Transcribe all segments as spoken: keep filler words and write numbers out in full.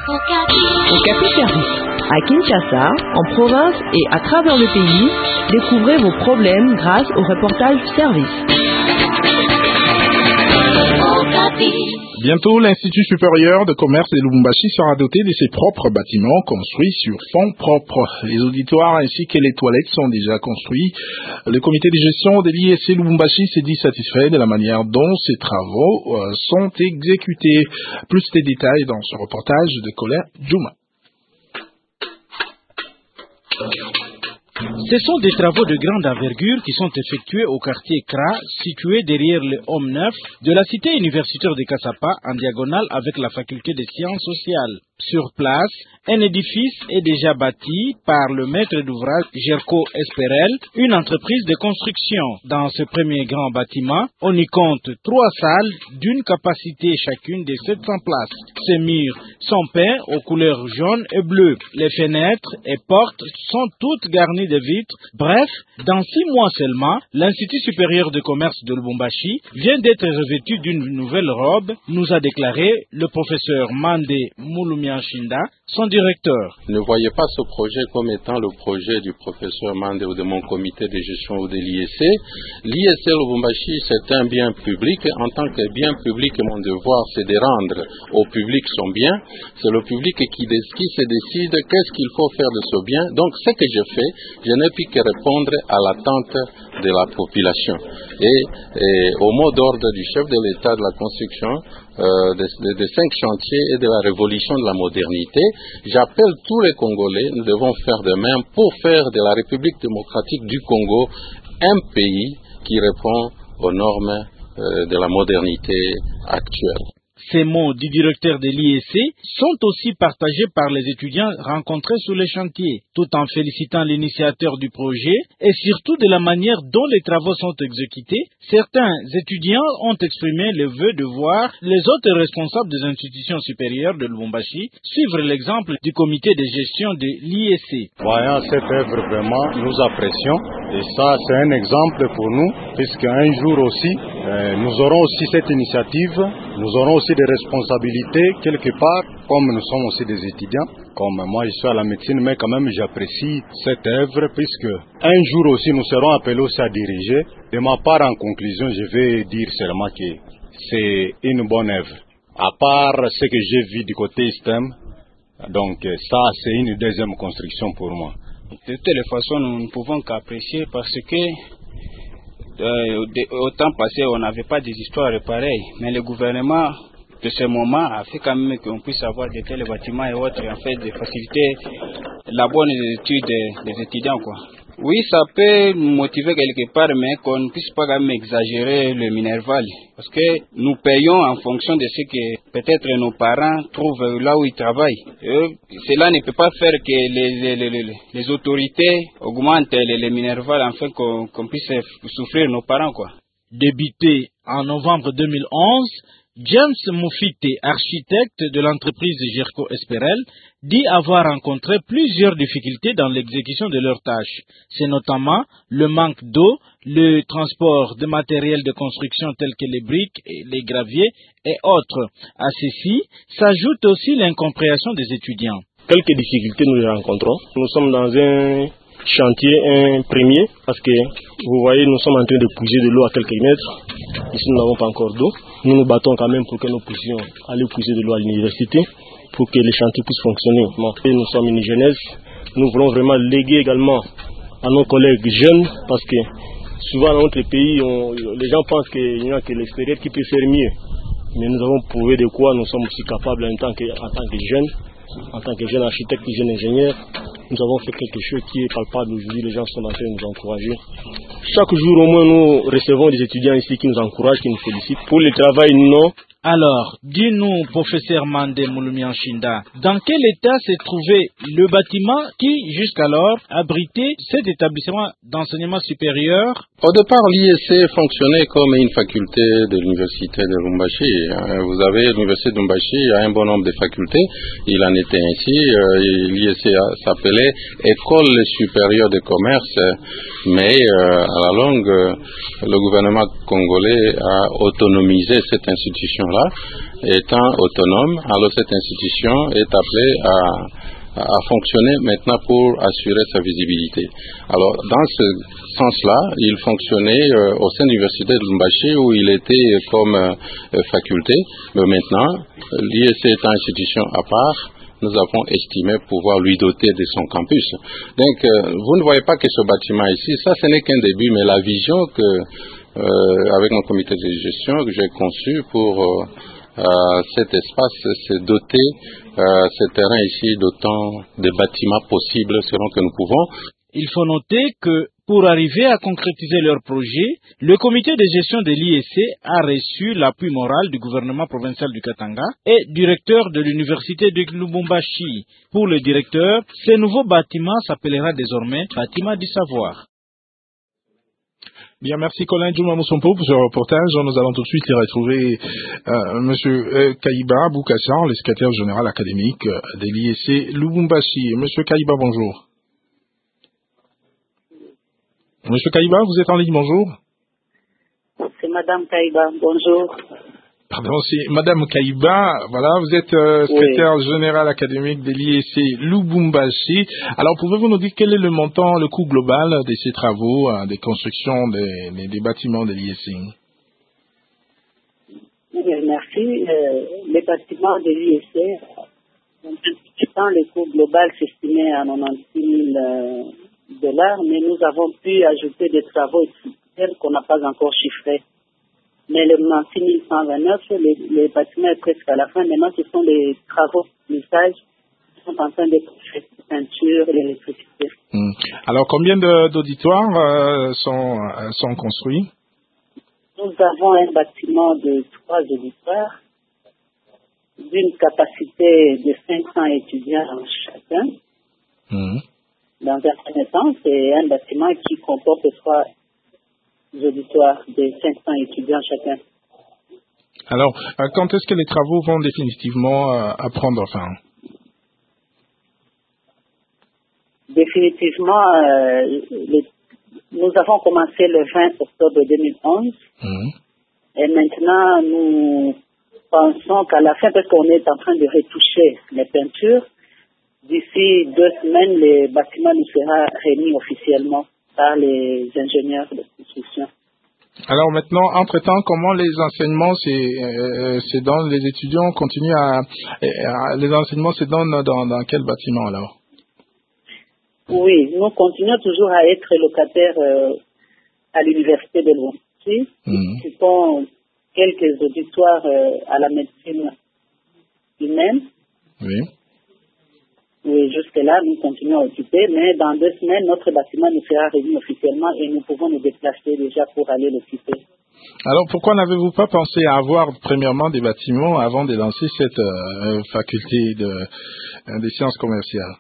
Okapi Service. À Kinshasa, en province et à travers le pays, découvrez vos problèmes grâce au reportage service. Bientôt, l'Institut supérieur de commerce de Lubumbashi sera doté de ses propres bâtiments construits sur fonds propres. Les auditoires ainsi que les toilettes sont déjà construits. Le comité de gestion de l'I S C Lubumbashi s'est dit satisfait de la manière dont ces travaux euh, sont exécutés. Plus de détails dans ce reportage de Colin Djouma. Ce sont des travaux de grande envergure qui sont effectués au quartier C R A, situé derrière le Home neuf de la cité universitaire de Kassapa, en diagonale avec la faculté des sciences sociales. Sur place, un édifice est déjà bâti par le maître d'ouvrage Gerco Esperel, une entreprise de construction. Dans ce premier grand bâtiment, on y compte trois salles d'une capacité chacune de sept cents places. Ces murs sont peints aux couleurs jaune et bleu. Les fenêtres et portes sont toutes garnies de vitres. Bref, dans six mois seulement, l'Institut supérieur de commerce de Lubumbashi vient d'être revêtu d'une nouvelle robe, nous a déclaré le professeur Mandé Mouloumia Shinda, son directeur. Ne voyez pas ce projet comme étant le projet du professeur Mandé ou de mon comité de gestion ou de l'I S C. L'I S C Lubumbashi, c'est un bien public. En tant que bien public, mon devoir, c'est de rendre au public son bien. C'est le public qui, qui se décide qu'est-ce qu'il faut faire de ce bien. Donc, ce que je fais, je n'ai pu que répondre à l'attente de la population. Et, et au mot d'ordre du chef de l'État de la construction, Euh, des de, de cinq chantiers et de la révolution de la modernité, j'appelle tous les Congolais, nous devons faire de même pour faire de la République démocratique du Congo un pays qui répond aux normes euh, de la modernité actuelle. Ces mots du directeur de l'I S C sont aussi partagés par les étudiants rencontrés sur les chantiers, tout en félicitant l'initiateur du projet et surtout de la manière dont les travaux sont exécutés. Certains étudiants ont exprimé le vœu de voir les autres responsables des institutions supérieures de Lubumbashi suivre l'exemple du comité de gestion de l'I S C. Voyant cette œuvre, vraiment, nous apprécions et ça, c'est un exemple pour nous, puisque un jour aussi, euh, nous aurons aussi cette initiative, nous aurons aussi des responsabilités quelque part, comme nous sommes aussi des étudiants, comme moi je suis à la médecine, mais quand même j'apprécie cette œuvre puisque un jour aussi nous serons appelés aussi à diriger. De ma part, en conclusion, je vais dire seulement que c'est une bonne œuvre. À part ce que j'ai vu du côté système, donc ça c'est une deuxième construction pour moi. De toutes les façons, nous ne pouvons qu'apprécier parce que euh, au temps passé, on n'avait pas des histoires pareilles, mais le gouvernement de ce moment a fait quand même qu'on puisse avoir de tels bâtiments et autres, en fait, de faciliter la bonne étude des, des étudiants, quoi. Oui, ça peut nous motiver quelque part, mais qu'on ne puisse pas quand même exagérer le minerval. Parce que nous payons en fonction de ce que peut-être nos parents trouvent là où ils travaillent. Et cela ne peut pas faire que les, les, les, les autorités augmentent les, les minerval afin qu'on, qu'on puisse souffrir nos parents, quoi. Débuté en novembre deux mille onze, James Mufite, architecte de l'entreprise Gerco Esperel, dit avoir rencontré plusieurs difficultés dans l'exécution de leurs tâches. C'est notamment le manque d'eau, le transport de matériel de construction tels que les briques, et les graviers et autres. À ceci s'ajoute aussi l'incompréhension des étudiants. Quelques difficultés nous les rencontrons. Nous sommes dans un chantier, un premier, parce que vous voyez, nous sommes en train de puiser de l'eau à quelques mètres. Ici, nous n'avons pas encore d'eau. Nous nous battons quand même pour que nous puissions aller puiser de l'eau à l'université, pour que les chantiers puissent fonctionner. Et nous sommes une jeunesse. Nous voulons vraiment léguer également à nos collègues jeunes, parce que souvent dans notre pays, on, les gens pensent qu'il n'y a que l'extérieur qui peut faire mieux. Mais nous avons prouvé de quoi nous sommes aussi capables en tant que, en tant que jeunes, en tant que jeunes architectes et jeunes ingénieurs. Nous avons fait quelque chose qui est palpable aujourd'hui, les gens sont en train de nous encourager. Chaque jour au moins nous recevons des étudiants ici qui nous encouragent, qui nous félicitent. Pour le travail, non. Alors, dis-nous, professeur Mandé Mouloumia Shinda, dans quel état s'est trouvé le bâtiment qui, jusqu'alors, abritait cet établissement d'enseignement supérieur? Au départ, l'I S C fonctionnait comme une faculté de l'université de Lubumbashi. Vous avez l'université de Lubumbashi, il y a un bon nombre de facultés, il en était ainsi. L'I S C s'appelait École supérieure de commerce, mais à la longue, le gouvernement congolais a autonomisé cette institution là, étant autonome, alors cette institution est appelée à, à fonctionner maintenant pour assurer sa visibilité. Alors, dans ce sens-là, il fonctionnait euh, au sein de l'université de Lubumbashi où il était comme euh, faculté, mais maintenant, l'I E C étant institution à part, nous avons estimé pouvoir lui doter de son campus. Donc, euh, vous ne voyez pas que ce bâtiment ici, ça ce n'est qu'un début, mais la vision que, euh, avec mon comité de gestion, que j'ai conçu pour euh, euh, cet espace, c'est doter euh, ce terrain ici d'autant de bâtiments possibles selon que nous pouvons. Il faut noter que pour arriver à concrétiser leur projet, le comité de gestion de l'I E C a reçu l'appui moral du gouvernement provincial du Katanga et du recteur de l'université de Lubumbashi. Pour le directeur, ce nouveau bâtiment s'appellera désormais bâtiment du savoir. Bien, merci Colin Djouma Moussompo pour ce reportage. Nous allons tout de suite y retrouver euh, Monsieur euh, Kaïba Boukassan, le secrétaire général académique de l'I E C Lubumbashi. Monsieur Kaïba, bonjour. Monsieur Kaïba, vous êtes en ligne, bonjour. C'est Madame Kaïba, bonjour. Pardon, c'est Madame Kaïba, voilà, vous êtes euh, secrétaire oui. général académique de l'I E C Lubumbashi. Alors, pouvez-vous nous dire quel est le montant, le coût global de ces travaux, euh, des constructions des, des, des bâtiments de l'I E C? Oui, merci. Euh, les bâtiments de l'I E C, dans le coût global s'estimait à quatre-vingt-dix mille euh, dollars, mais nous avons pu ajouter des travaux qu'on n'a pas encore chiffrés. Mais le six mille cent vingt-neuf, les, les bâtiments est presque à la fin. Maintenant, ce sont des travaux de lissage qui sont en train de faire peinture et l'électricité. Mmh. Alors, combien d'auditoires euh, sont, euh, sont construits? Nous avons un bâtiment de trois auditoires d'une capacité de cinq cents étudiants chacun. Mmh. Dans un premier temps, c'est un bâtiment qui comporte trois auditoires de cinq cents étudiants chacun. Alors, quand est-ce que les travaux vont définitivement euh, à prendre fin? Définitivement, euh, les, nous avons commencé le vingt octobre deux mille onze. Mmh. Et maintenant, nous pensons qu'à la fin, parce qu'on est en train de retoucher les peintures, d'ici deux semaines, le bâtiment nous sera remis officiellement par les ingénieurs de construction. Alors maintenant, entre-temps, comment les enseignements c'est, euh, dans les étudiants continuent à, à les enseignements se donnent dans, dans quel bâtiment alors? Oui, nous continuons toujours à être locataires euh, à l'université de Lubumbashi. Mmh. Ce sont quelques auditoires euh, à la médecine humaine. Oui. Oui, jusque-là, nous continuons à occuper, mais dans deux semaines, notre bâtiment nous sera remis officiellement et nous pouvons nous déplacer déjà pour aller l'occuper. Alors, pourquoi n'avez-vous pas pensé à avoir, premièrement, des bâtiments avant de lancer cette euh, faculté de, euh, des sciences commerciales?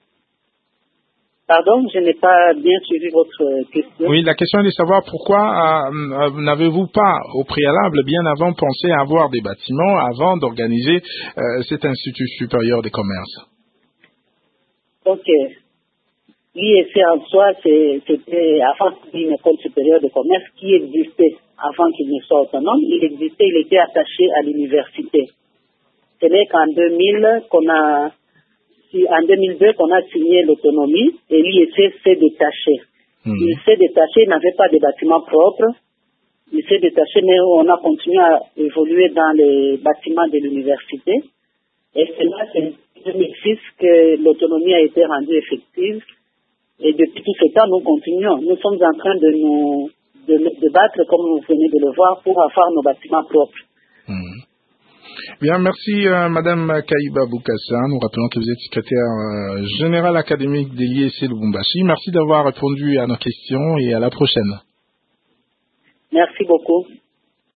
Pardon, je n'ai pas bien suivi votre question. Oui, la question est de savoir pourquoi euh, euh, n'avez-vous pas, au préalable, bien avant, pensé à avoir des bâtiments avant d'organiser euh, cet institut supérieur des commerces? Ok. L'I E C en soi, c'était avant une école supérieure de commerce qui existait avant qu'il ne soit autonome. Il existait, il était attaché à l'université. Ce n'est qu'en deux mille qu'on a, en deux mille deux qu'on a signé l'autonomie et l'I E C s'est détaché. Mmh. Il s'est détaché, il n'avait pas de bâtiment propre. Il s'est détaché, mais on a continué à évoluer dans les bâtiments de l'université. Et c'est là, c'est en deux mille six que l'autonomie a été rendue effective. Et depuis tout ce temps, nous continuons. Nous sommes en train de nous de, de battre, comme vous venez de le voir, pour avoir nos bâtiments propres. Mmh. Bien, merci euh, Madame Kaïba Boukassan. Nous rappelons que vous êtes secrétaire euh, général académique de l'I E C Lubumbashi. Merci d'avoir répondu à nos questions et à la prochaine. Merci beaucoup.